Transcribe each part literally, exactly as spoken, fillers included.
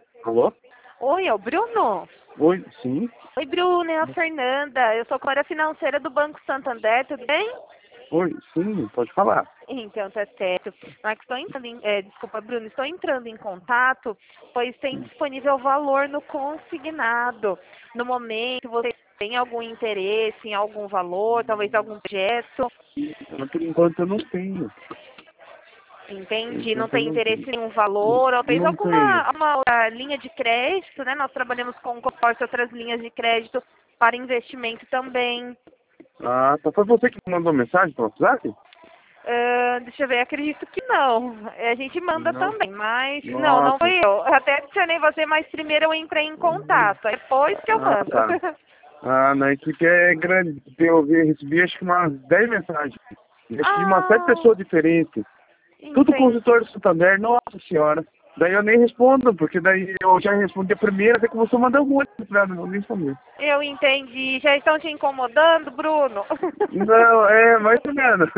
Alô? Oi, é o Bruno? Oi, sim. Oi, Bruno, é a Fernanda. Eu sou corretora financeira do Banco Santander, tudo bem? Oi, sim, pode falar. Então, tá certo. Mas estou entrando em, é, desculpa, Bruno, estou entrando em contato, pois tem disponível valor no consignado. No momento, você tem algum interesse em algum valor, talvez algum projeto? Mas por enquanto eu não tenho. Por Entendi, não enquanto eu tem não interesse tenho. em um valor, ou talvez Não tenho. alguma uma outra linha de crédito, né? Nós trabalhamos com consórcio, outras linhas de crédito para investimento também. Ah, tá. Foi você que mandou mensagem pro WhatsApp? Ah, deixa eu ver, acredito que não. A gente manda Não. também, mas não, não Nossa. foi eu. Eu até adicionei você, mas primeiro eu entrei em contato, aí depois que eu Ah, mando. tá. Ah, na equipe é grande. Eu vi- recebi acho que umas dez mensagens. Acho que de umas sete Ah, pessoas diferentes. Tudo entendi. consultor do Santander, nossa senhora. Daí eu nem respondo, porque daí eu já respondi a primeira, até começou a mandar um monte de não vou nem responder. Eu entendi. Já estão te incomodando, Bruno? Não, é, mais ou menos.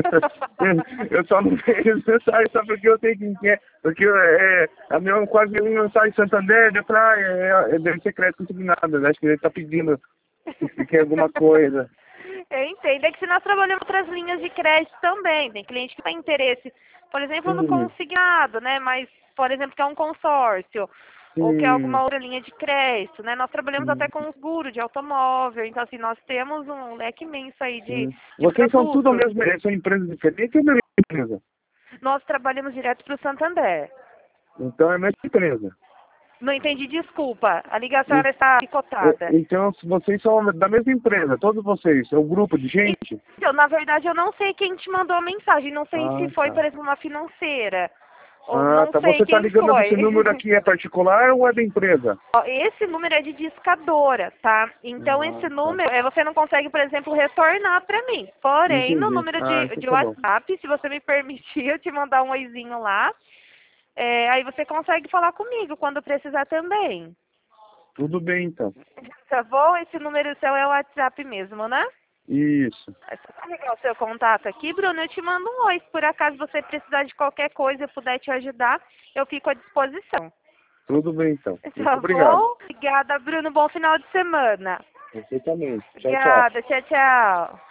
Eu só não vejo mensagem só porque eu tenho que quer. Porque é, a minha quase nenhuma mensagem em Santander, de praia, é, é, deve ser crédito consignado, né? Acho que ele tá pedindo se quer alguma coisa. Eu entendo. É que se nós trabalhamos outras linhas de crédito também. Tem cliente que tem interesse, por exemplo, no Sim, consignado, né? Mas, por exemplo, que é um consórcio. Ou que é alguma sim, outra linha de crédito, né? Nós trabalhamos até sim, com seguro de automóvel. Então, assim, nós temos um leque imenso aí de, sim. de Vocês são tudo a produtos. mesma, são empresas diferentes ou é a mesma empresa? Nós trabalhamos direto para o Santander. Então é a mesma empresa. Não entendi, desculpa. A ligação E- era está e- picotada. Então, se vocês são da mesma empresa, todos vocês, é um grupo de gente? Então, na verdade, eu não sei quem te mandou a mensagem. Não sei se Ah, foi, por tá. exemplo, uma financeira. Ou Ah, não tá. sei Você tá quem ligando desse foi. número aqui, é particular ou é da empresa? Ó, esse número é de discadora, tá? Então, Ah, esse tá. número, eh, você não consegue, por exemplo, retornar para mim. Porém, no Entendi. número Ah, de, então de tá bom. WhatsApp, se você me permitir, eu te mandar um oizinho lá, eh, aí você consegue falar comigo quando precisar também. Tudo bem, então. Tá bom? Esse número seu é o WhatsApp mesmo, né? Isso. É só carregar o seu contato aqui, Bruno, eu te mando um oi. Se por acaso você precisar de qualquer coisa, eu puder te ajudar, eu fico à disposição. Tudo bem, então. Muito Tá obrigado. bom? Obrigada, Bruno. Bom final de semana. Você também. Tchau, tchau. Obrigada. Tchau, tchau.